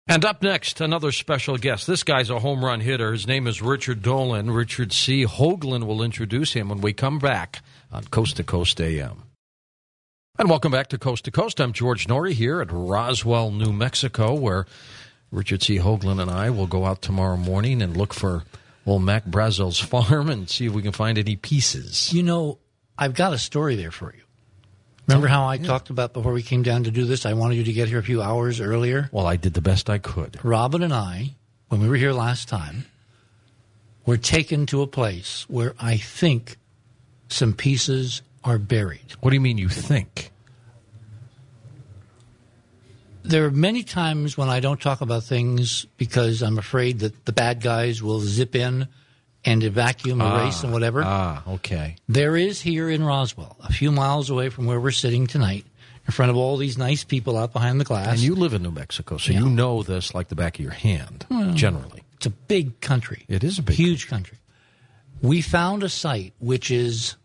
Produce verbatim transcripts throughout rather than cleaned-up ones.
And up next, another special guest. This guy's a home run hitter. His name is Richard Dolan. Richard C. Hoagland will introduce him when we come back on Coast to Coast A M. And welcome back to Coast to Coast. I'm George Norrie here at Roswell, New Mexico, where Richard C. Hoagland and I will go out tomorrow morning and look for old Mac Brazel's farm and see if we can find any pieces. You know, I've got a story there for you. Remember how I yeah. talked about before we came down to do this, I wanted you to get here a few hours earlier? Well, I did the best I could. Robin and I, when we were here last time, were taken to a place where I think some pieces are buried. What do you mean you think? There are many times when I don't talk about things because I'm afraid that the bad guys will zip in and vacuum, erase, ah, and whatever. Ah, okay. There is here in Roswell, a few miles away from where we're sitting tonight, in front of all these nice people out behind the glass. And you live in New Mexico, so yeah. you know this like the back of your hand, well, generally. It's a big country. It is a big Huge country. country. We found a site which is,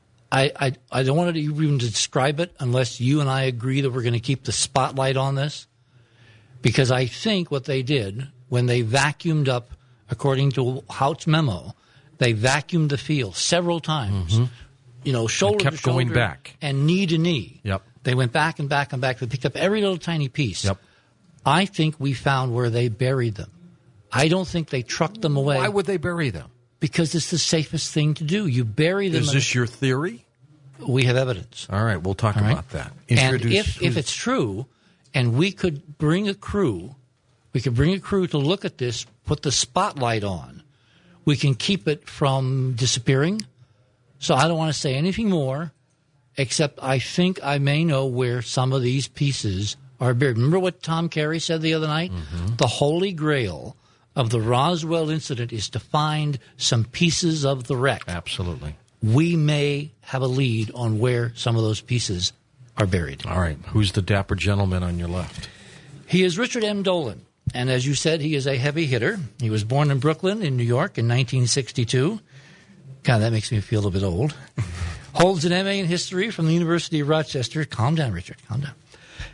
I, I, I don't want to even describe it unless you and I agree that we're going to keep the spotlight on this, because I think what they did when they vacuumed up, according to Hout's memo, they vacuumed the field several times, mm-hmm. you know, shoulder and kept to shoulder going back. and knee to knee. Yep. They went back and back and back. They picked up every little tiny piece. Yep. I think we found where they buried them. I don't think they trucked them away. Why would they bury them? Because it's the safest thing to do. You bury them. Is this your theory? We have evidence. All right, we'll talk All right? about that. Introduce and if, if it's true, and we could bring a crew, we could bring a crew to look at this, put the spotlight on, we can keep it from disappearing. So I don't want to say anything more, except I think I may know where some of these pieces are buried. Remember what Tom Carey said the other night? Mm-hmm. The holy grail of the Roswell incident is to find some pieces of the wreck. Absolutely. We may have a lead on where some of those pieces are buried. All right. Who's the dapper gentleman on your left? He is Richard M. Dolan. And as you said, he is a heavy hitter. He was born in Brooklyn, in New York, in nineteen sixty-two. God, that makes me feel a bit old. Holds an M A in history from the University of Rochester. Calm down, Richard. Calm down.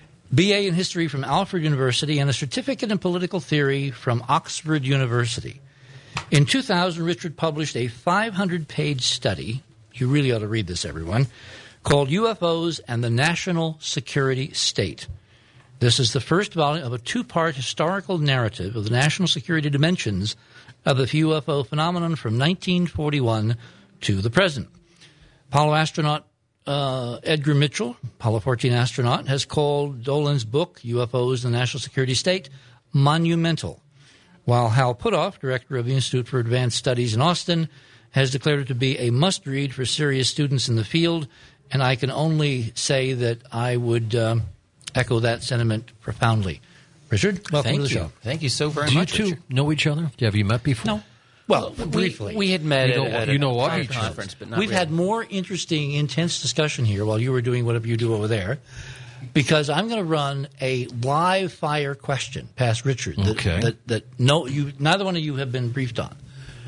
B A in history from Alfred University and a certificate in political theory from Oxford University. In two thousand, Richard published a five hundred page study. You really ought to read this, everyone, called U F Os and the National Security State. This is the first volume of a two-part historical narrative of the national security dimensions of the U F O phenomenon from nineteen forty-one to the present. Apollo astronaut uh, Edgar Mitchell, Apollo fourteen astronaut, has called Dolan's book, U F Os and the National Security State, monumental, while Hal Puthoff, director of the Institute for Advanced Studies in Austin, has declared it to be a must-read for serious students in the field, and I can only say that I would um, echo that sentiment profoundly. Richard, welcome Thank to the you. show. Thank you so very Do much, you two Richard. know each other? Have you met before? No. Well, briefly. We, we had met You know- at, at you a know of prior each other. conference, but not We've really. had more interesting, intense discussion here while you were doing whatever you do over there, because I'm going to run a live fire question past Richard that, Okay. that, that no, you, neither one of you have been briefed on.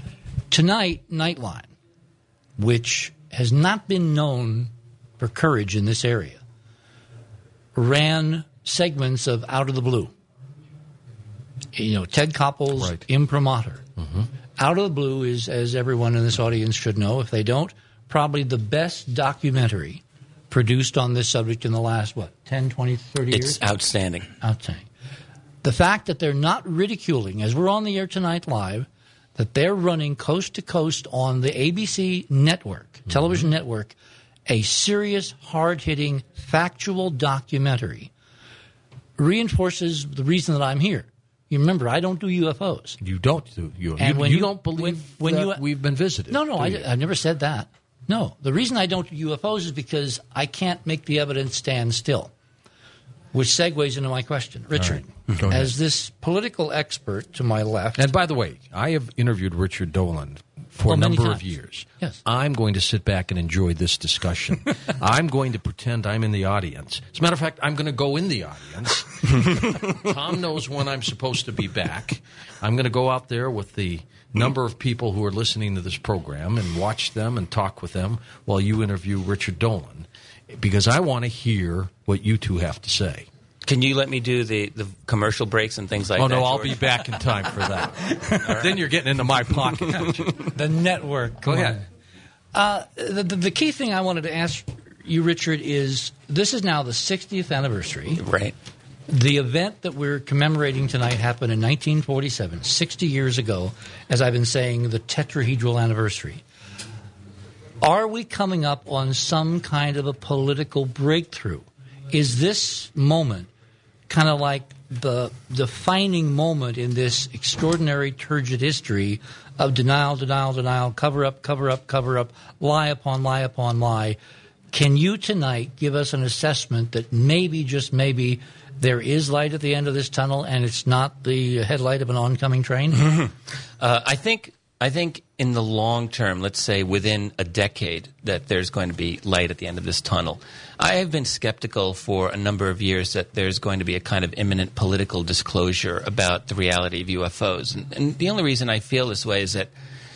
Tonight, Nightline, which has not been known for courage in this area, ran segments of Out of the Blue. You know, Ted Koppel's Right. Imprimatur. Mm-hmm. Out of the Blue is, as everyone in this audience should know, if they don't, probably the best documentary produced on this subject in the last, what, ten, twenty, thirty years? It's outstanding. Outstanding. The fact that they're not ridiculing, as we're on the air tonight live, that they're running coast to coast on the A B C network, mm-hmm. television network, a serious, hard-hitting, factual documentary reinforces the reason that I'm here. You remember, I don't do U F Os. You don't do you. And you, when you you- don't believe when- when that you- we've been visited. No, no, do I, you? I've never said that. No, the reason I don't do U F Os is because I can't make the evidence stand still, which segues into my question. Richard, Go ahead. as this political expert to my left, And by the way, I have interviewed Richard Dolan for Oh, a many number of times. years. Yes. I'm going to sit back and enjoy this discussion. I'm going to pretend I'm in the audience. As a matter of fact, I'm going to go in the audience. Tom knows when I'm supposed to be back. I'm going to go out there with the number of people who are listening to this program and watch them and talk with them while you interview Richard Dolan, because I want to hear what you two have to say. Can you let me do the, the commercial breaks and things like oh, that? Oh, no, George? I'll be back in time for that. Right. Then you're getting into my pocket. The network. Go ahead. Uh, the, the, the key thing I wanted to ask you, Richard, is this is now the sixtieth anniversary. Right. The event that we're commemorating tonight happened in nineteen forty-seven, sixty years ago, as I've been saying, the tetrahedral anniversary. Are we coming up on some kind of a political breakthrough? Is this moment kind of like the defining moment in this extraordinary turgid history of denial, denial, denial, cover up, cover up, cover up, lie upon lie upon lie? Can you tonight give us an assessment that maybe, just maybe, there is light at the end of this tunnel and it's not the headlight of an oncoming train? Mm-hmm. Uh, I think I think in the long term, let's say within a decade, that there's going to be light at the end of this tunnel. I have been skeptical for a number of years that there's going to be a kind of imminent political disclosure about the reality of U F Os. And, and the only reason I feel this way is that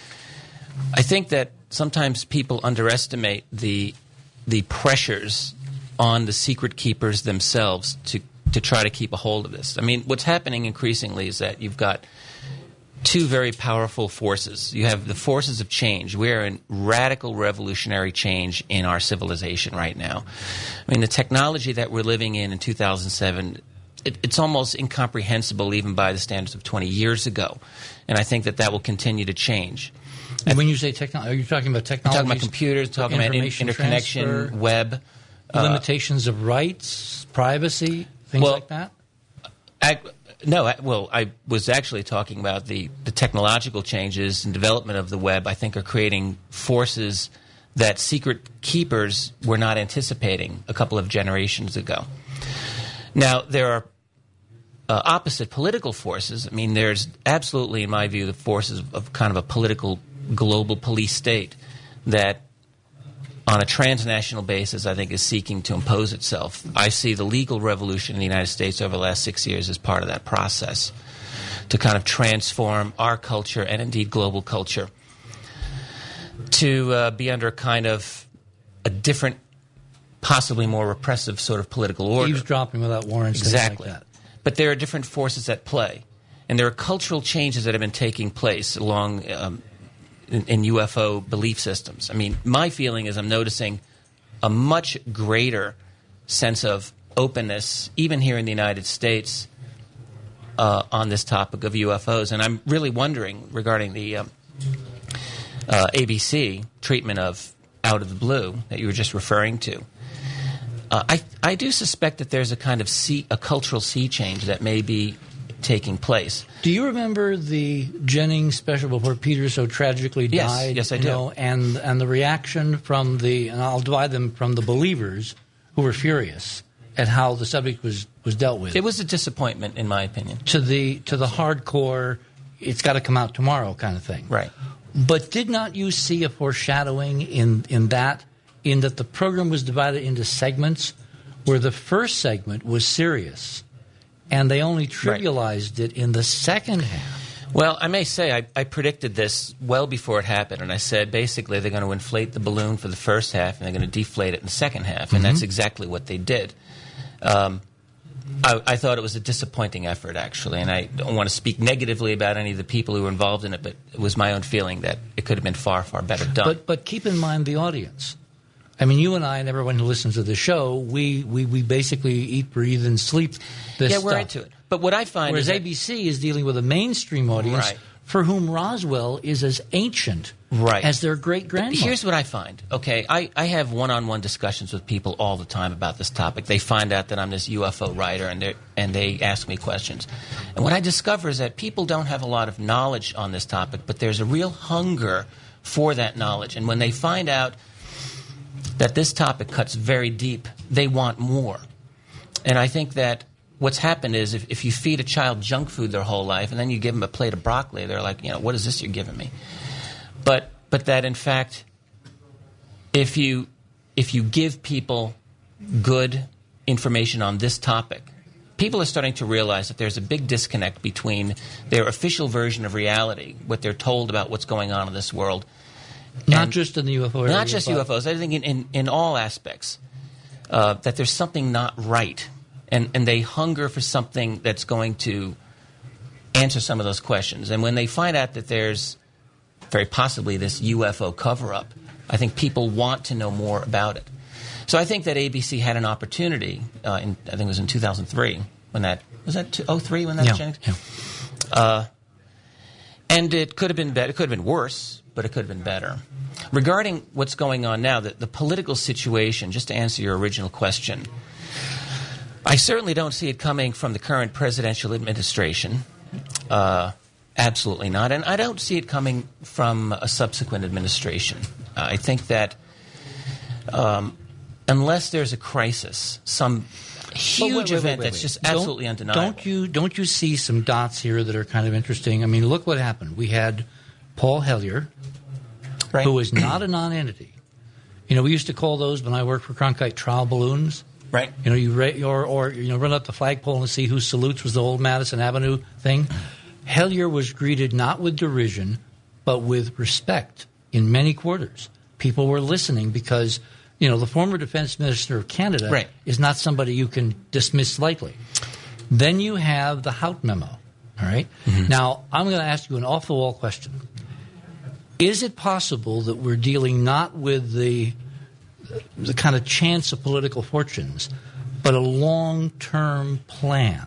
I think that sometimes people underestimate the the pressures on the secret keepers themselves to, to try to keep a hold of this. I mean, what's happening increasingly is that you've got two very powerful forces. You have the forces of change. We are in radical revolutionary change in our civilization right now. I mean, the technology that we're living in in two thousand seven, it, it's almost incomprehensible even by the standards of twenty years ago. And I think that that will continue to change. And when you say technology, are you talking about technology? Talking about computers, talking about in, interconnection, transfer, web. Limitations uh, of rights, privacy, things well, like that? I, no, I, well, I was actually talking about the, the technological changes and development of the web, I think, are creating forces that secret keepers were not anticipating a couple of generations ago. Now, there are uh, opposite political forces. I mean, there's absolutely, in my view, the forces of, of kind of a political global police state that on a transnational basis, I think, is seeking to impose itself. I see the legal revolution in the United States over the last six years as part of that process to kind of transform our culture and indeed global culture to uh, be under a kind of a different, possibly more repressive sort of political order. Eavesdropping without warrants, exactly. Things like that. But there are different forces at play, and there are cultural changes that have been taking place along um, In, in U F O belief systems. I mean, my feeling is I'm noticing a much greater sense of openness, even here in the United States, uh, on this topic of U F Os. And I'm really wondering regarding the um, uh, A B C treatment of Out of the Blue that you were just referring to. Uh, I, I do suspect that there's a kind of sea, a cultural sea change that may be taking place. Do you remember the Jennings special before Peter so tragically yes, died? Yes, I you do. Know, and and the reaction from the, and I'll divide them from the believers who were furious at how the subject was, was dealt with. It was a disappointment, in my opinion. To the to the hardcore, it's got to come out tomorrow kind of thing. Right. But did not you see a foreshadowing in, in that, in that the program was divided into segments where the first segment was serious, and they only trivialized right. it in the second half? Well, I may say I, I predicted this well before it happened, and I said basically they're going to inflate the balloon for the first half and they're going to deflate it in the second half, and mm-hmm. that's exactly what they did. Um, I, I thought it was a disappointing effort, actually, and I don't want to speak negatively about any of the people who were involved in it, but it was my own feeling that it could have been far, far better done. But, but keep in mind the audience. I mean, you and I and everyone who listens to the show, we, we, we basically eat, breathe, and sleep this yeah, stuff. we're into it. But what I find Whereas is A B C is dealing with a mainstream audience right. for whom Roswell is as ancient right. as their great-grandmother. Here's what I find. Okay, I, I have one-on-one discussions with people all the time about this topic. They find out that I'm this U F O writer, and, and they ask me questions. And what I discover is that people don't have a lot of knowledge on this topic, but there's a real hunger for that knowledge. And when they find out that this topic cuts very deep, they want more. And I think that what's happened is if, if you feed a child junk food their whole life and then you give them a plate of broccoli, they're like, you know, what is this you're giving me? But but that, in fact, if you if you give people good information on this topic, people are starting to realize that there's a big disconnect between their official version of reality, what they're told about what's going on in this world. Not just in the U F O area. Not just U F Os. I think in, in, in all aspects, uh, that there's something not right. and, and they hunger for something that's going to answer some of those questions. And when they find out that there's very possibly this U F O cover-up, I think people want to know more about it. So I think that A B C had an opportunity, uh, in, I think it was in two thousand three, when that, was that oh three when that yeah, changed? Yeah. Uh, and it could have been better, it could have been worse, but it could have been better. Regarding what's going on now, the, the political situation, just to answer your original question, I certainly don't see it coming from the current presidential administration. Uh, absolutely not. And I don't see it coming from a subsequent administration. Uh, I think that um, unless there's a crisis, some huge wait, wait, event wait, wait, that's wait. just Don't- absolutely undeniable. Don't you don't you see some dots here that are kind of interesting? I mean, look what happened. We had Paul Hellyer, Right. who is not a non-entity. You know, we used to call those, when I worked for Cronkite, trial balloons. Right. You know, you ra- or, or you know, run up the flagpole and see who salutes, was the old Madison Avenue thing. Hellyer was greeted not with derision, but with respect in many quarters. People were listening because, you know, the former defense minister of Canada Right. is not somebody you can dismiss lightly. Then you have the Hout memo. All right? Mm-hmm. Now, I'm going to ask you an off-the-wall question. Is it possible that we're dealing not with the the kind of chance of political fortunes, but a long-term plan?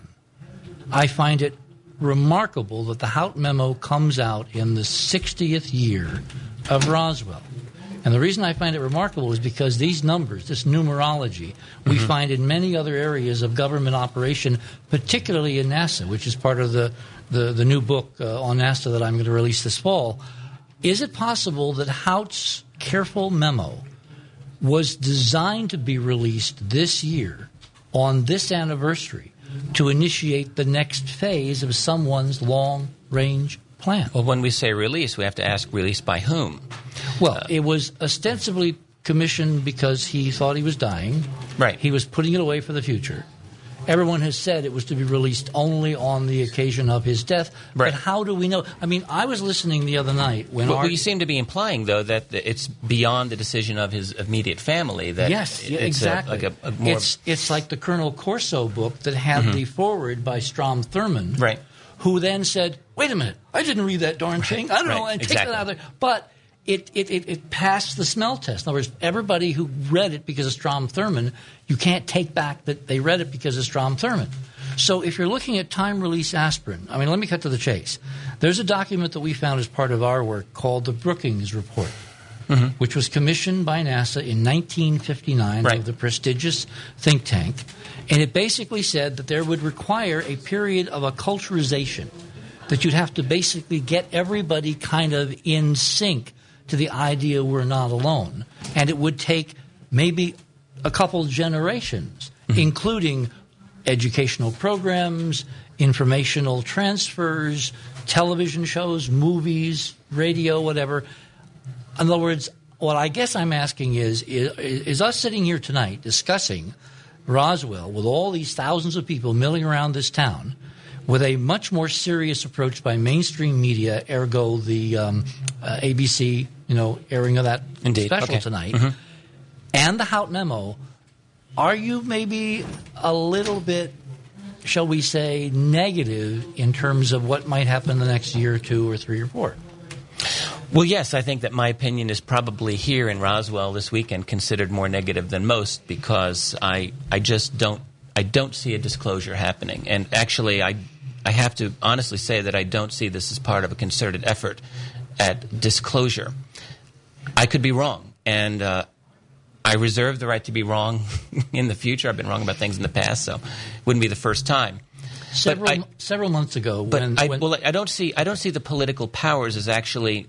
I find it remarkable that the Hout memo comes out in the sixtieth year of Roswell. And the reason I find it remarkable is because these numbers, this numerology, we mm-hmm. find in many other areas of government operation, particularly in NASA, which is part of the, the, the new book uh, on NASA that I'm going to release this fall. Is it possible that Hout's careful memo was designed to be released this year on this anniversary to initiate the next phase of someone's long-range plan? Well, when we say release, we have to ask release by whom? Well, Uh, it was ostensibly commissioned because he thought he was dying. Right. He was putting it away for the future. Everyone has said it was to be released only on the occasion of his death. Right. But how do we know? I mean, I was listening the other night when But our... you seem to be implying, though, that the- it's beyond the decision of his immediate family. That Yes, it- yeah, it's exactly. A, like a, a more it's it's like the Colonel Corso book that had Mm-hmm. the foreword by Strom Thurmond, Right. who then said, "Wait a minute, I didn't read that darn thing. I don't know," Right, and exactly. takes it out of there. But it, it, it, it passed the smell test. In other words, everybody who read it because of Strom Thurmond, you can't take back that they read it because of Strom Thurmond. So if you're looking at time-release aspirin, I mean, let me cut to the chase. There's a document that we found as part of our work called the Brookings Report, mm-hmm. which was commissioned by NASA in nineteen fifty-nine Right. of the prestigious think tank. And it basically said that there would require a period of acculturation, that you'd have to basically get everybody kind of in sync to the idea we're not alone. And it would take maybe a couple generations, mm-hmm. including educational programs, informational transfers, television shows, movies, radio, whatever. In other words, what I guess I'm asking is, is, is us sitting here tonight discussing Roswell with all these thousands of people milling around this town with a much more serious approach by mainstream media, ergo the um, uh, A B C, you know, airing of that Indeed. special Okay. tonight, Mm-hmm. and the Hout memo. Are you maybe a little bit, shall we say, negative in terms of what might happen in the next year or two or three or four? Well, yes, I think that my opinion is probably here in Roswell this weekend considered more negative than most because I I just don't I don't see a disclosure happening. And actually, I I have to honestly say that I don't see this as part of a concerted effort at disclosure. I could be wrong, and uh, I reserve the right to be wrong in the future. I've been wrong about things in the past, so it wouldn't be the first time. Several I- several months ago, But when, I, when well, I don't see I don't see the political powers as actually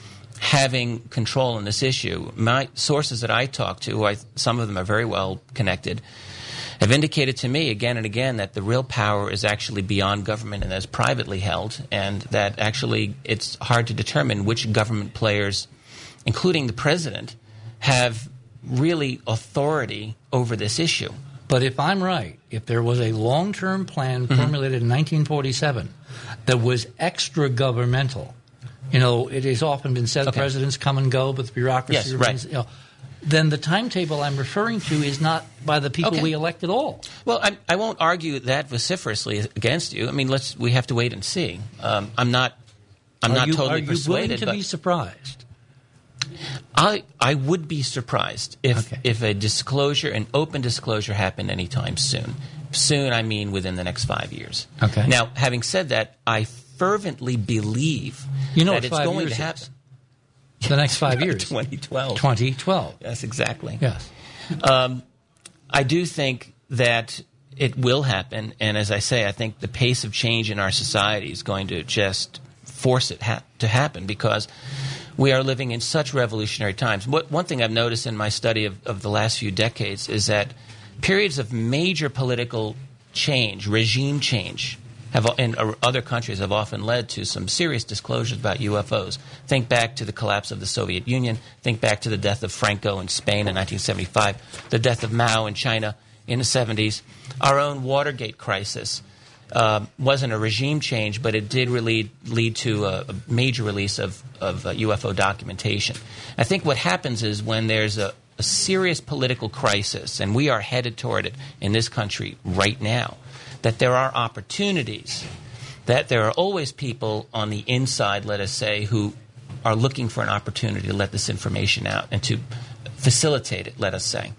having control in this issue. My sources that I talk to, who I, some of them are very well connected, have indicated to me again and again that the real power is actually beyond government and is privately held, and that actually it's hard to determine which government players, including the president, have really authority over this issue. But if I'm right, if there was a long-term plan Mm-hmm. formulated in nineteen forty-seven that was extra-governmental, you know, it has often been said Okay. presidents come and go, but the bureaucracy Yes, remains. right. You know, then the timetable I'm referring to is not by the people Okay. we elect at all. Well, I, I won't argue that vociferously against you. I mean, let's we have to wait and see. Um, I'm not. I'm are not you, totally are you persuaded. willing to but be surprised? I I would be surprised if Okay. if a disclosure, an open disclosure, happened anytime soon. Soon, I mean within the next five years. Okay. Now, having said that, I fervently believe You know that what it's five going years to happen. is. The next five years. twenty twelve. twenty twelve. Yes, exactly. Yes. Um, I do think that it will happen, and as I say, I think the pace of change in our society is going to just force it ha- to happen because we are living in such revolutionary times. What, one thing I've noticed in my study of, of the last few decades is that periods of major political change, regime change, have in other countries have often led to some serious disclosures about U F Os. Think back to the collapse of the Soviet Union. Think back to the death of Franco in Spain in nineteen seventy-five, the death of Mao in China in the seventies. Our own Watergate crisis uh, wasn't a regime change, but it did really lead to a, a major release of, of uh, U F O documentation. I think what happens is when there's a, a serious political crisis, and we are headed toward it in this country right now, that there are opportunities, that there are always people on the inside, let us say, who are looking for an opportunity to let this information out and to facilitate it, let us say.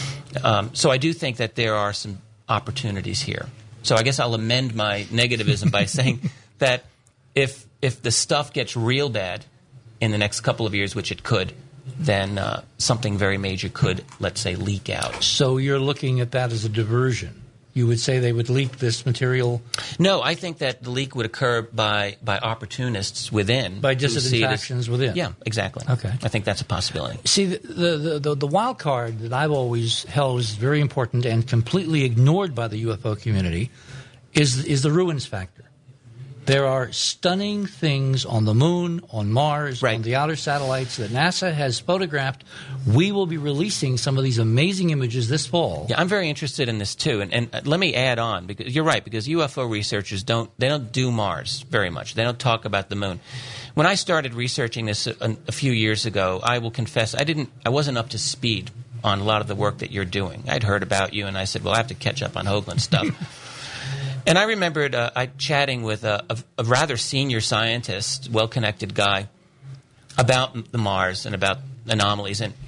Um, so I do think that there are some opportunities here. So I guess I'll amend my negativism by saying that if if the stuff gets real bad in the next couple of years, which it could, then uh, something very major could, let's say, leak out. So you're looking at that as a diversion. You would say they would leak this material? No, I think that the leak would occur by, by opportunists within. By who dissident see it as- factions within? Yeah, exactly. Okay. I think that's a possibility. See, the, the, the, the wild card that I've always held is very important and completely ignored by the U F O community is, is the ruins factor. There are stunning things on the moon, on Mars, Right. on the outer satellites that NASA has photographed. We will be releasing some of these amazing images this fall. Yeah, I'm very interested in this too, and, and let me add on because you're right. Because U F O researchers don't they don't do Mars very much. They don't talk about the moon. When I started researching this a, a few years ago, I will confess I didn't I wasn't up to speed on a lot of the work that you're doing. I'd heard about you, and I said, well, I have to catch up on Hoagland stuff. And I remembered uh, I chatting with a, a, a rather senior scientist, well-connected guy, about the Mars and about anomalies. And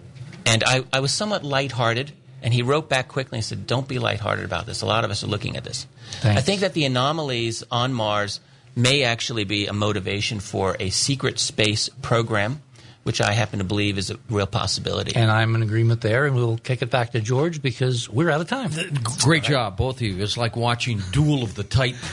and I, I was somewhat lighthearted, and he wrote back quickly and said, don't be lighthearted about this. A lot of us are looking at this. Thanks. I think that the anomalies on Mars may actually be a motivation for a secret space program, which I happen to believe is a real possibility. And I'm in agreement there, and we'll kick it back to George because we're out of time. Great job, both of you. It's like watching Duel of the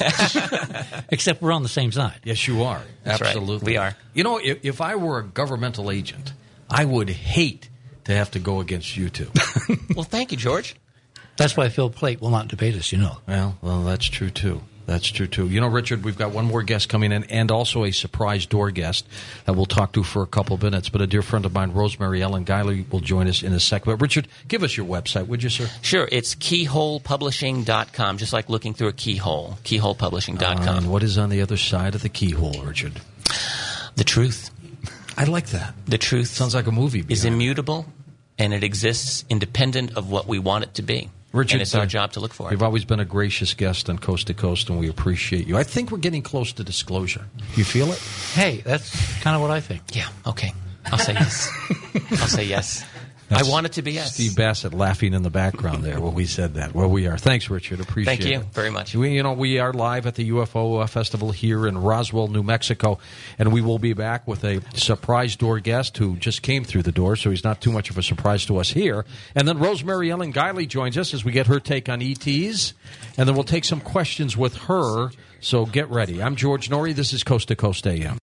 Titans. Except we're on the same side. Yes, you are. That's right. Absolutely. We are. You know, if, if I were a governmental agent, I would hate to have to go against you two. Well, thank you, George. That's why Phil Plait will not debate us, you know. Well, well, that's true, too. That's true, too. You know, Richard, we've got one more guest coming in and also a surprise door guest that we'll talk to for a couple of minutes. But a dear friend of mine, Rosemary Ellen Guiley, will join us in a second. But, Richard, give us your website, would you, sir? Sure. It's keyhole publishing dot com, just like looking through a keyhole, keyhole publishing dot com. Uh, and what is on the other side of the keyhole, Richard? The truth. I like that. The truth Sounds like a movie. is behind it. immutable, and it exists independent of what we want it to be. Richard, and it's our uh, job to look for it. You've always been a gracious guest on Coast to Coast, and we appreciate you. I think we're getting close to disclosure. You feel it? Hey, that's kind of what I think. Yeah, okay. I'll say yes. I'll say yes. I want it to be yes. Steve Bassett laughing in the background there when we said that. Well, we are. Thanks, Richard. Appreciate it. Thank you very much. We, you know, we are live at the U F O uh, Festival here in Roswell, New Mexico, and we will be back with a surprise door guest who just came through the door, so he's not too much of a surprise to us here. And then Rosemary Ellen Guiley joins us as we get her take on E Ts, and then we'll take some questions with her, so get ready. I'm George Norrie. This is Coast to Coast A M.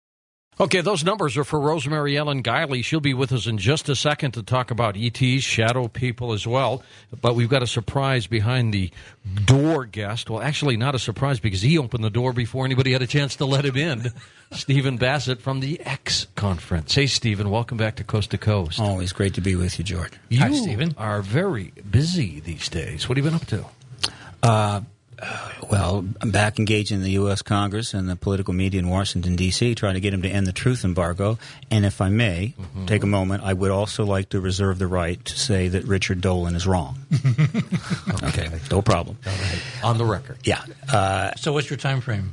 Okay, those numbers are for Rosemary Ellen Guiley. She'll be with us in just a second to talk about E Ts, shadow people as well. But we've got a surprise behind the door guest. Well, actually not a surprise because he opened the door before anybody had a chance to let him in. Stephen Bassett from the X Conference. Hey, Stephen, welcome back to Coast to Coast. Always great to be with you, George. You Hi, Stephen. are very busy these days. What have you been up to? Uh, Uh, well, I'm back engaged in the U S Congress and the political media in Washington, D C, trying to get them to end the truth embargo. And if I may mm-hmm. take a moment, I would also like to reserve the right to say that Richard Dolan is wrong. Okay, no problem. All right. On the record. Yeah. Uh, so what's your time frame?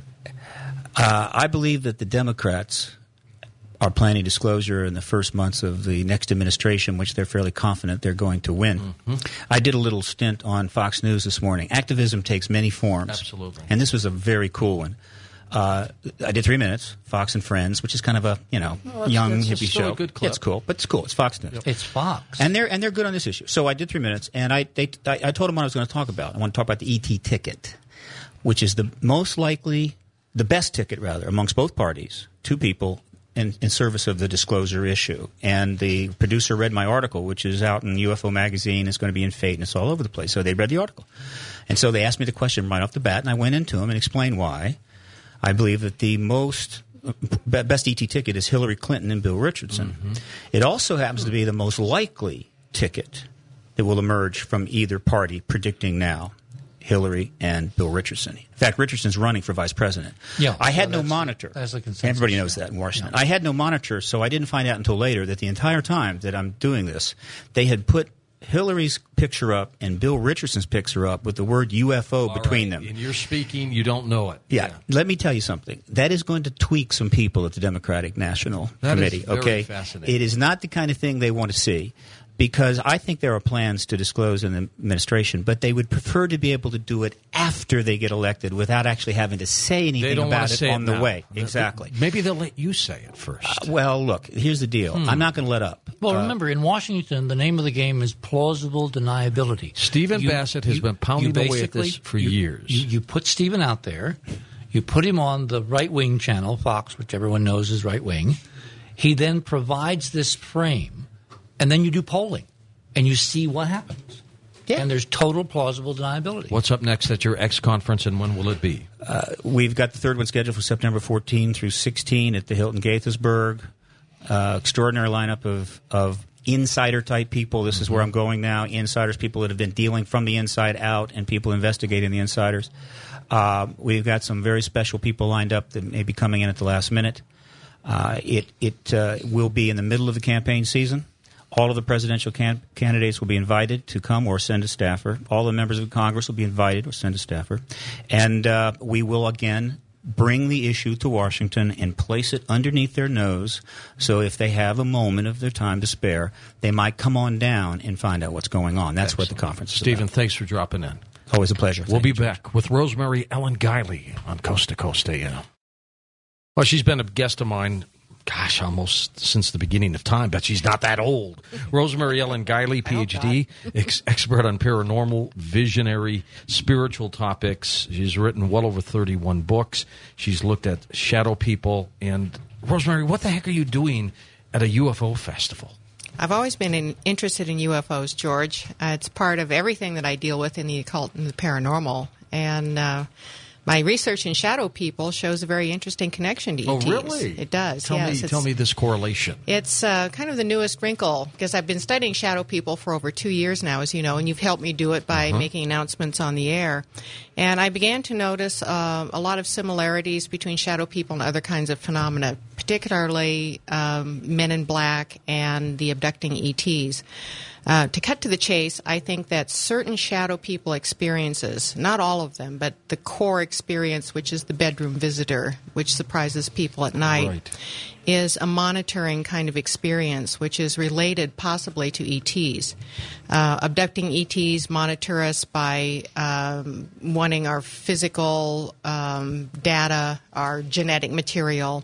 Uh, I believe that the Democrats are planning disclosure in the first months of the next administration, which they're fairly confident they're going to win. Mm-hmm. I did a little stint on Fox News this morning. Activism takes many forms. Absolutely. And this was a very cool one. Uh, I did three minutes, Fox and Friends, which is kind of a, you know, well, young that's hippie still show. A good clip. Yeah, it's cool, but it's cool. It's Fox News. It's Fox. And they're, and they're good on this issue. So I did three minutes, and I, they, I, I told them what I was going to talk about. I want to talk about the E T ticket, which is the most likely, the best ticket, rather, amongst both parties, two people, In, in service of the disclosure issue. And the producer read my article, which is out in U F O Magazine. It's going to be in Fate, and it's all over the place. So they read the article. And so they asked me the question right off the bat, and I went into them and explained why I believe that the most best E T ticket is Hillary Clinton and Bill Richardson. Mm-hmm. It also happens to be the most likely ticket that will emerge from either party, predicting now. Hillary and Bill Richardson. In fact, Richardson's running for vice president. Yeah, I had so no monitor. That's the consensus. Everybody knows that in Washington. Yeah. I had no monitor, so I didn't find out until later that the entire time that I'm doing this, they had put Hillary's picture up and Bill Richardson's picture up with the word U F O All between right. them. And you're speaking, you don't know it. Yeah. yeah. Let me tell you something. That is going to tweak some people at the Democratic National that Committee. Is very okay, fascinating. It is not the kind of thing they want to see. Because I think there are plans to disclose in the administration, but they would prefer to be able to do it after they get elected without actually having to say anything they don't about it it on it the now. way. Exactly. Maybe they'll let you say it first. Uh, well, look, here's the deal. Hmm. I'm not going to let up. Well, uh, remember, in Washington, the name of the game is plausible deniability. Stephen you, Bassett has you, been pounding away at this for you, years. You, you put Stephen out there. You put him on the right-wing channel, Fox, which everyone knows is right-wing. He then provides this frame, and then you do polling. And you see what happens. Yeah. And there's total plausible deniability. What's up next at your X conference, and when will it be? Uh, we've got the third one scheduled for September fourteenth through sixteenth at the Hilton Gaithersburg. Uh, extraordinary lineup of, of insider-type people. This mm-hmm. is where I'm going now. Insiders, people that have been dealing from the inside out, and people investigating the insiders. Uh, we've got some very special people lined up that may be coming in at the last minute. Uh, it it uh, will be in the middle of the campaign season. All of the presidential can- candidates will be invited to come or send a staffer. All the members of Congress will be invited or send a staffer. And uh, we will, again, bring the issue to Washington and place it underneath their nose. So if they have a moment of their time to spare, they might come on down and find out what's going on. That's Excellent. What the conference is Stephen, about. thanks for dropping in. Always a pleasure. We'll Thank be you, back with Rosemary Ellen Guiley on Coast to Coast A M. Well, she's been a guest of mine Gosh, almost since the beginning of time, but she's not that old. Rosemary Ellen Guiley, P H D, ex- expert on paranormal, visionary, spiritual topics. She's written well over thirty-one books. She's looked at shadow people. And, Rosemary, what the heck are you doing at a U F O festival? I've always been in, interested in U F Os, George. Uh, it's part of everything that I deal with in the occult and the paranormal. And uh my research in shadow people shows a very interesting connection to E Ts. Oh, really? It does, tell yes. Me, tell me this correlation. It's uh, kind of the newest wrinkle, because I've been studying shadow people for over two years now, as you know, and you've helped me do it by uh-huh. making announcements on the air. And I began to notice uh, a lot of similarities between shadow people and other kinds of phenomena, particularly um, men in black and the abducting E Ts. Uh, to cut to the chase, I think that certain shadow people experiences, not all of them, but the core experience, which is the bedroom visitor, which surprises people at night, right. is a monitoring kind of experience, which is related possibly to E Ts. Uh, abducting E Ts monitor us by um, wanting our physical um, data, our genetic material.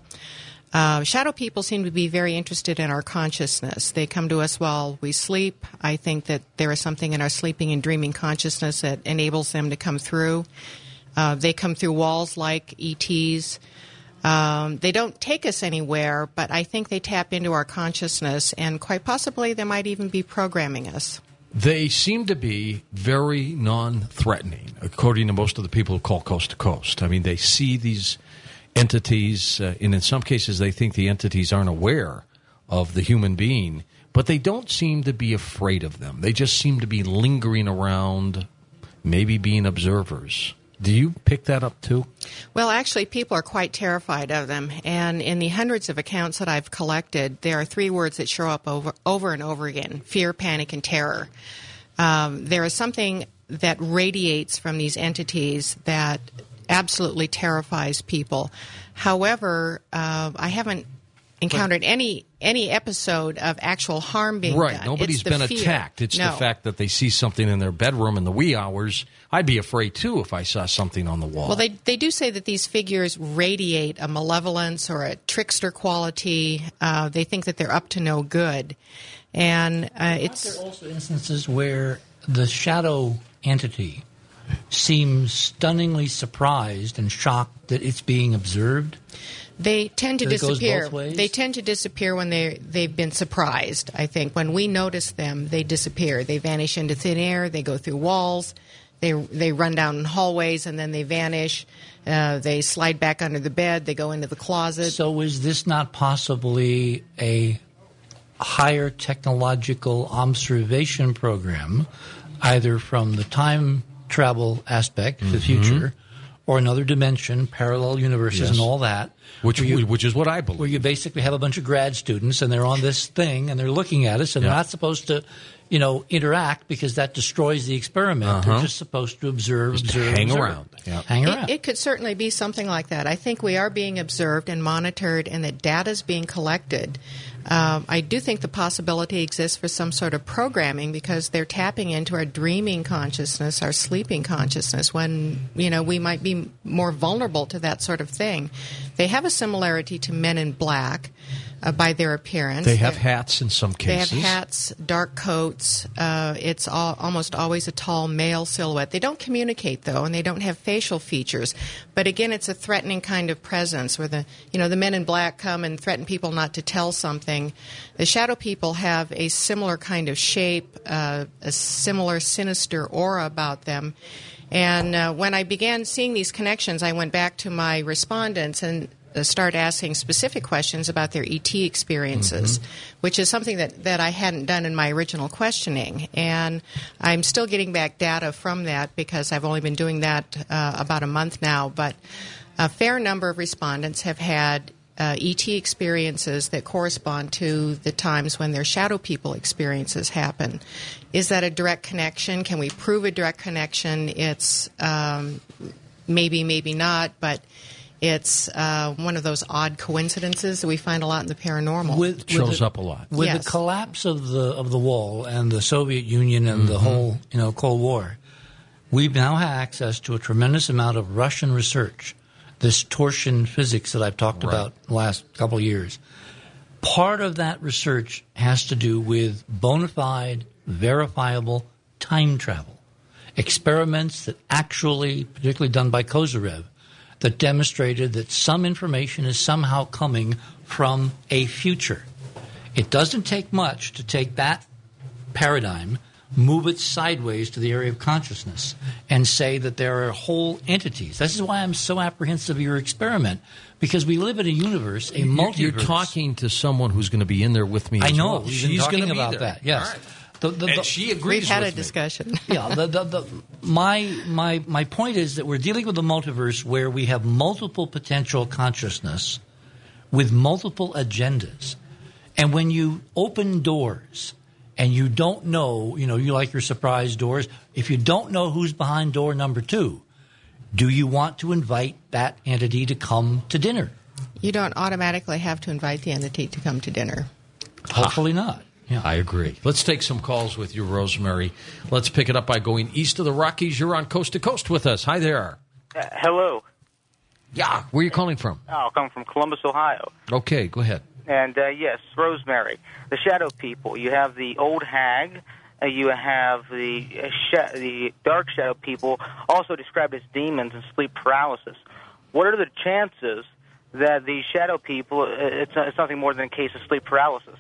Uh, shadow people seem to be very interested in our consciousness. They come to us while we sleep. I think that there is something in our sleeping and dreaming consciousness that enables them to come through. Uh, they come through walls like E Ts. Um, they don't take us anywhere, but I think they tap into our consciousness, and quite possibly they might even be programming us. They seem to be very non-threatening, according to most of the people who call Coast to Coast. I mean, they see these entities, uh, and in some cases they think the entities aren't aware of the human being, but they don't seem to be afraid of them. They just seem to be lingering around, maybe being observers. Do you pick that up too? Well, actually, people are quite terrified of them. And in the hundreds of accounts that I've collected, there are three words that show up over, over and over again: fear, panic, and terror. Um, there is something that radiates from these entities that absolutely terrifies people. However, uh, I haven't encountered any any episode of actual harm being right. done. Right. Nobody's it's the been fear. attacked. It's no. the fact that they see something in their bedroom in the wee hours. I'd be afraid, too, if I saw something on the wall. Well, they they do say that these figures radiate a malevolence or a trickster quality. Uh, they think that they're up to no good. And uh, it's... Aren't there also instances where the shadow entity seems stunningly surprised and shocked that it's being observed? They tend to That it goes disappear. both ways? They tend to disappear when they they've been surprised. I think when we notice them, they disappear. They vanish into thin air. They go through walls. They they run down hallways and then they vanish. Uh, they slide back under the bed. They go into the closet. So is this not possibly a higher technological observation program, either from the time travel aspect, mm-hmm. the future, or another dimension, parallel universes, yes. and all that? Which you, which is what I believe. Where you basically have a bunch of grad students and they're on this thing and they're looking at us and yeah. they're not supposed to, you know, interact because that destroys the experiment. Uh-huh. They're just supposed to observe, just observe, hang observe. around. Yeah. Hang around. It, it could certainly be something like that. I think we are being observed and monitored and that data is being collected. Um, I do think the possibility exists for some sort of programming because they're tapping into our dreaming consciousness, our sleeping consciousness, when, you know, we might be more vulnerable to that sort of thing. They have a similarity to Men in Black uh, by their appearance. They have They're, hats in some cases. They have hats, dark coats. Uh, it's all, almost always a tall male silhouette. They don't communicate, though, and they don't have facial features. But again, it's a threatening kind of presence where the, you know, the Men in Black come and threaten people not to tell something. The shadow people have a similar kind of shape, uh, a similar sinister aura about them. And uh, when I began seeing these connections, I went back to my respondents and uh, started asking specific questions about their E T experiences, mm-hmm. which is something that, that I hadn't done in my original questioning. And I'm still getting back data from that because I've only been doing that uh, about a month now. But a fair number of respondents have had Uh, E T experiences that correspond to the times when their shadow people experiences happen. Is that a direct connection? Can we prove a direct connection? It's um, maybe, maybe not, but it's uh, one of those odd coincidences that we find a lot in the paranormal. With, it shows with the, up a lot. With yes. the collapse of the of the wall and the Soviet Union and mm-hmm. the whole you know Cold War, we now have access to a tremendous amount of Russian research. This torsion physics that I've talked right. about the last couple of years. Part of that research has to do with bona fide, verifiable time travel. Experiments that actually, particularly done by Kozyrev, that demonstrated that some information is somehow coming from a future. It doesn't take much to take that paradigm, move it sideways to the area of consciousness, and say that there are whole entities. This is why I'm so apprehensive of your experiment, because we live in a universe, a multiverse. You're talking to someone who's going to be in there with me. I as know. well. We've She's been talking going to about be there. that. Yes. All right. The, the, and the, she agrees. We've had with a me. discussion. yeah. The, the, the, my my my point is that we're dealing with a multiverse where we have multiple potential consciousness with multiple agendas, and when you open doors. And you don't know, you know, you like your surprise doors. If you don't know who's behind door number two, do you want to invite that entity to come to dinner? You don't automatically have to invite the entity to come to dinner. Hopefully not. Yeah. I agree. Let's take some calls with you, Rosemary. Let's pick it up by going east of the Rockies. You're on Coast to Coast with us. Hi there. Uh, hello. Yeah. Where are you calling from? Oh, I'm coming from Columbus, Ohio. Okay, go ahead. And, uh, yes, Rosemary, the shadow people. You have the old hag. Uh, you have the uh, sh- the dark shadow people, also described as demons and sleep paralysis. What are the chances that the shadow people, uh, it's, uh, it's nothing more than a case of sleep paralysis?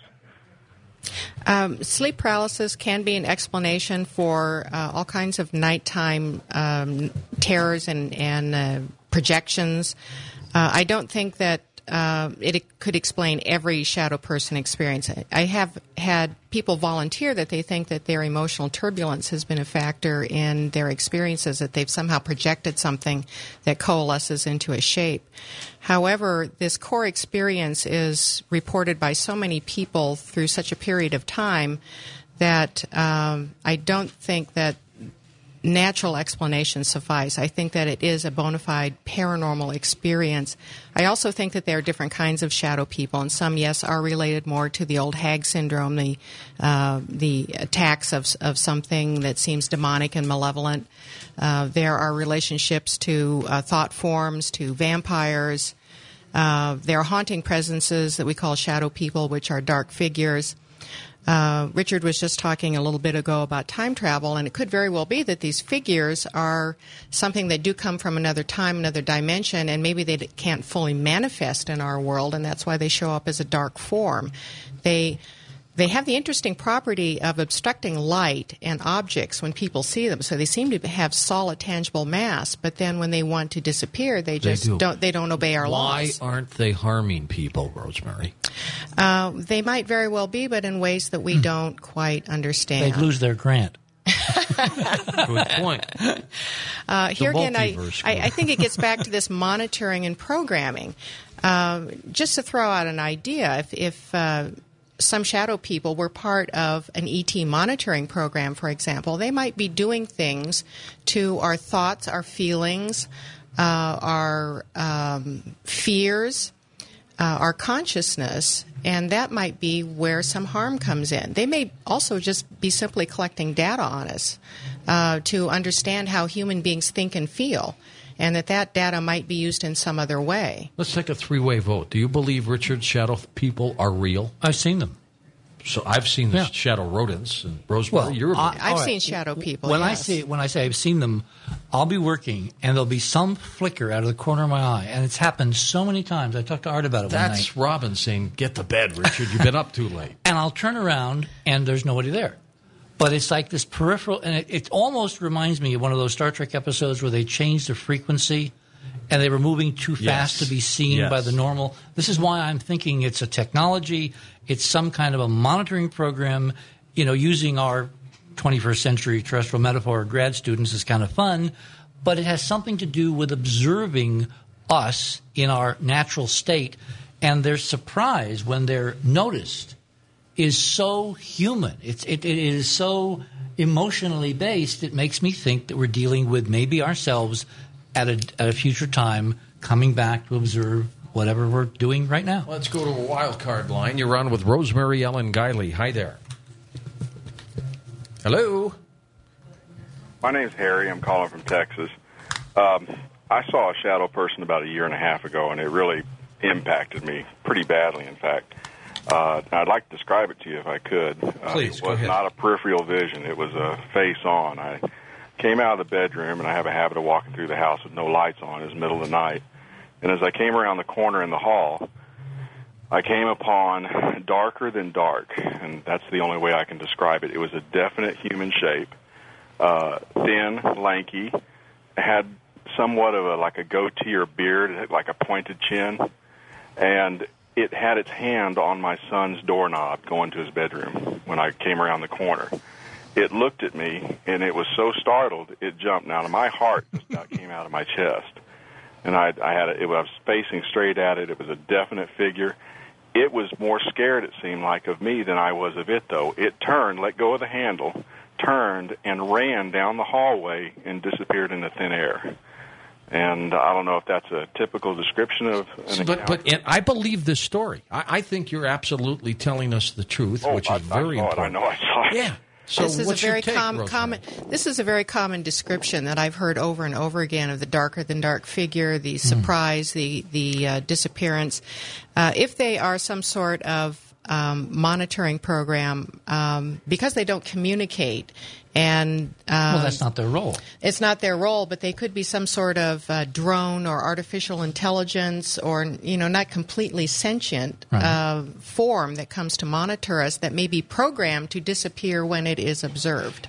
Um, sleep paralysis can be an explanation for uh, all kinds of nighttime um, terrors and, and uh, projections. Uh, I don't think that uh, it could explain every shadow person experience. I have had people volunteer that they think that their emotional turbulence has been a factor in their experiences, that they've somehow projected something that coalesces into a shape. However, this core experience is reported by so many people through such a period of time that um, I don't think that natural explanations suffice. I think that it is a bona fide paranormal experience. I also think that there are different kinds of shadow people, and some, yes, are related more to the old hag syndrome, the uh, the attacks of of something that seems demonic and malevolent. Uh, there are relationships to uh, thought forms, to vampires. Uh, there are haunting presences that we call shadow people, which are dark figures. Uh, Richard was just talking a little bit ago about time travel, and it could very well be that these figures are something that do come from another time, another dimension, and maybe they can't fully manifest in our world, and that's why they show up as a dark form. They they have the interesting property of obstructing light and objects when people see them, so they seem to have solid, tangible mass. But then when they want to disappear, they just they do. don't. They don't obey our Why laws. Why aren't they harming people, Rosemary? Uh, they might very well be, but in ways that we don't quite understand. They'd lose their grant. Good point. Uh, here again, I, multiverse I, I think it gets back to this monitoring and programming. Uh, just to throw out an idea, if, if uh, some shadow people were part of an E T monitoring program, for example, they might be doing things to our thoughts, our feelings, uh, our um, fears, Uh, our consciousness, and that might be where some harm comes in. They may also just be simply collecting data on us uh, to understand how human beings think and feel, and that that data might be used in some other way. Let's take a three-way vote. Do you believe, Richard, shadow people are real? I've seen them. So I've seen the Yeah. shadow rodents, and Rosemary, Well, you're I- I've all seen right. shadow people. When I yes. say when I say I've seen them, I'll be working and there'll be some flicker out of the corner of my eye, and it's happened so many times. I talked to Art about it one night, That's Robin saying, get to bed, Richard. You've been up too late. and I'll turn around and there's nobody there. But it's like this peripheral, and it, it almost reminds me of one of those Star Trek episodes where they changed the frequency and they were moving too fast Yes. to be seen Yes. by the normal. This is why I'm thinking it's a technology. It's some kind of a monitoring program. You know, using our twenty-first century terrestrial metaphor, grad students is kind of fun, but it has something to do with observing us in our natural state, and their surprise when they're noticed is so human. It's, it, it is so emotionally based, it makes me think that we're dealing with maybe ourselves at a, at a future time coming back to observe whatever we're doing right now. Let's go to a wild card line. You're on with Rosemary Ellen Guiley. Hi there. Hello. My name's Harry. I'm calling from Texas. Um, I saw a shadow person about a year and a half ago, and it really impacted me pretty badly, in fact. Uh, I'd like to describe it to you if I could. Uh, Please, it go was ahead. not a peripheral vision. It was a face-on. I came out of the bedroom, and I have a habit of walking through the house with no lights on. It was the middle of the night. And as I came around the corner in the hall, I came upon darker than dark, and that's the only way I can describe it. It was a definite human shape, uh, thin, lanky, had somewhat of a like a goatee or beard, it had like a pointed chin, and it had its hand on my son's doorknob going to his bedroom when I came around the corner. It looked at me, and it was so startled, it jumped. Now, my heart just about came out of my chest. And I, I had a, it, I was facing straight at it. It was a definite figure. It was more scared, it seemed like, of me than I was of it, though. It turned, let go of the handle, turned, and ran down the hallway and disappeared in the thin air. And I don't know if that's a typical description of an But, account. but and I believe this story. I, I think you're absolutely telling us the truth, oh, which I, is very I saw important. It. I know I saw it. Yeah. So this is what's a very your take, com- Rosemary? common. This is a very common description that I've heard over and over again of the darker than dark figure, the surprise, the the uh, disappearance. Uh, if they are some sort of um, monitoring program, um, because they don't communicate, and um, Well, that's not their role. it's not their role, but they could be some sort of uh, drone or artificial intelligence, or you know, not completely sentient Right. uh, form that comes to monitor us that may be programmed to disappear when it is observed.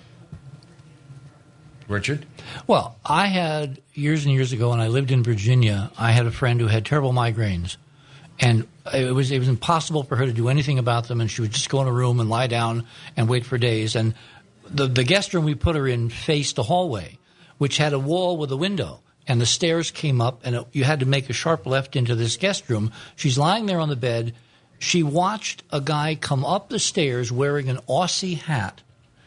Richard? Well, I had, years and years ago when I lived in Virginia, I had a friend who had terrible migraines. And it was it was impossible for her to do anything about them, and she would just go in a room and lie down and wait for days. And the the guest room we put her in faced a hallway, which had a wall with a window, and the stairs came up, and it, you had to make a sharp left into this guest room. She's lying there on the bed. She watched a guy come up the stairs wearing an Aussie hat,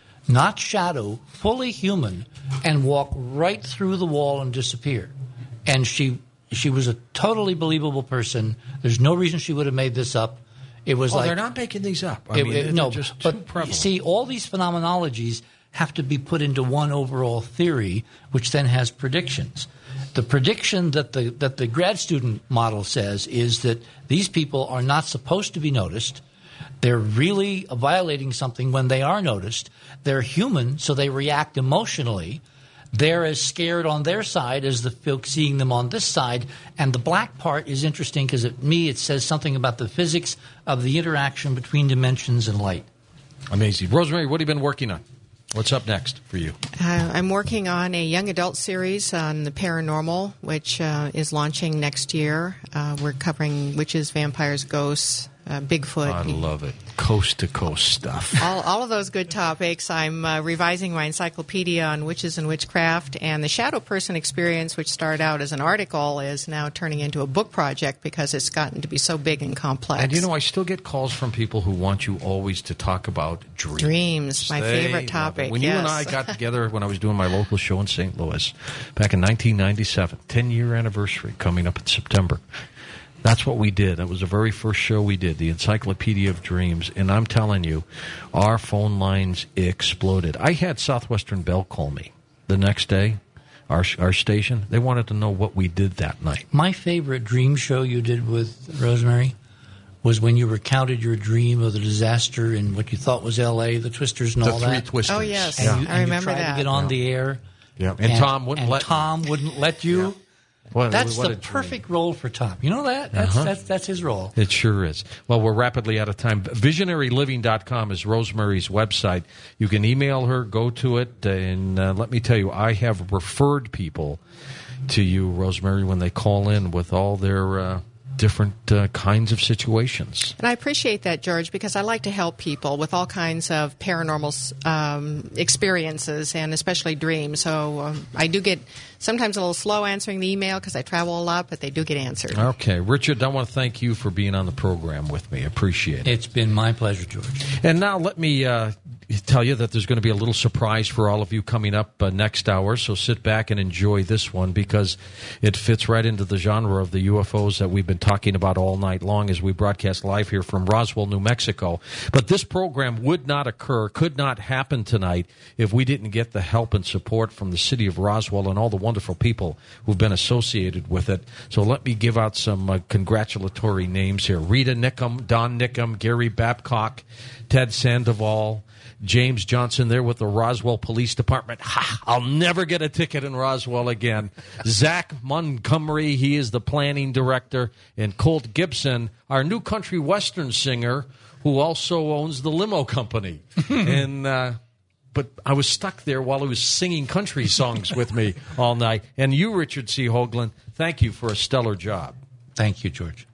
not shadow, fully human, and walk right through the wall and disappear. And she she was a totally believable person. There's no reason she would have made this up. It was oh, like they're not making these up. I it, mean, it, they're no, just but too prevalent. See, all these phenomenologies have to be put into one overall theory, which then has predictions. The prediction that the that the grad student model says is that these people are not supposed to be noticed. They're really violating something when they are noticed. They're human, so they react emotionally. They're as scared on their side as the folks seeing them on this side. And the black part is interesting because, to me, it says something about the physics of the interaction between dimensions and light. Amazing. Rosemary, what have you been working on? What's up next for you? Uh, I'm working on a young adult series on the paranormal, which uh, is launching next year. Uh, we're covering witches, vampires, ghosts, uh, Bigfoot. I love it. Coast to coast stuff. All, all of those good topics. I'm uh, revising my encyclopedia on witches and witchcraft, and the Shadow Person experience, which started out as an article, is now turning into a book project because it's gotten to be so big and complex. And you know, I still get calls from people who want you always to talk about dreams. Dreams, my They favorite love it. topic. When yes. you and I got together when I was doing my local show in Saint Louis back in nineteen ninety-seven, ten-year anniversary coming up in September. That's what we did. That was the very first show we did, the Encyclopedia of Dreams. And I'm telling you, our phone lines exploded. I had Southwestern Bell call me the next day, our our station. They wanted to know what we did that night. My favorite dream show you did with Rosemary was when you recounted your dream of the disaster in what you thought was L A, the Twisters and The all Three that. Twisters. Oh, yes. And Yeah. you, I and remember you tried that. to get on Yeah. the air. Yeah. And Tom wouldn't and let Tom wouldn't let you. Yeah. What- That's what the a dream. perfect role for Tom. You know that? That's, Uh-huh. that's, that's his role. It sure is. Well, we're rapidly out of time. visionary living dot com is Rosemary's website. You can email her, go to it, and uh, let me tell you, I have referred people to you, Rosemary, when they call in with all their uh, different uh, kinds of situations. And I appreciate that, George, because I like to help people with all kinds of paranormal um, experiences and especially dreams. So um, I do get sometimes a little slow answering the email because I travel a lot, but they do get answered. Okay. Richard, I want to thank you for being on the program with me. I appreciate it. It's been my pleasure, George. And now let me uh, tell you that there's going to be a little surprise for all of you coming up uh, next hour, so sit back and enjoy this one because it fits right into the genre of the U F Os that we've been talking about all night long as we broadcast live here from Roswell, New Mexico. But this program would not occur, could not happen tonight if we didn't get the help and support from the city of Roswell and all the wonderful people who've been associated with it. So let me give out some uh, congratulatory names here. Rita Nickum, Don Nickum, Gary Babcock, Ted Sandoval, James Johnson there with the Roswell Police Department. Ha! I'll never get a ticket in Roswell again. Zach Montgomery, he is the planning director. And Colt Gibson, our new country western singer, who also owns the limo company. and uh, But I was stuck there while he was singing country songs with me all night. And you, Richard C. Hoagland, thank you for a stellar job. Thank you, George.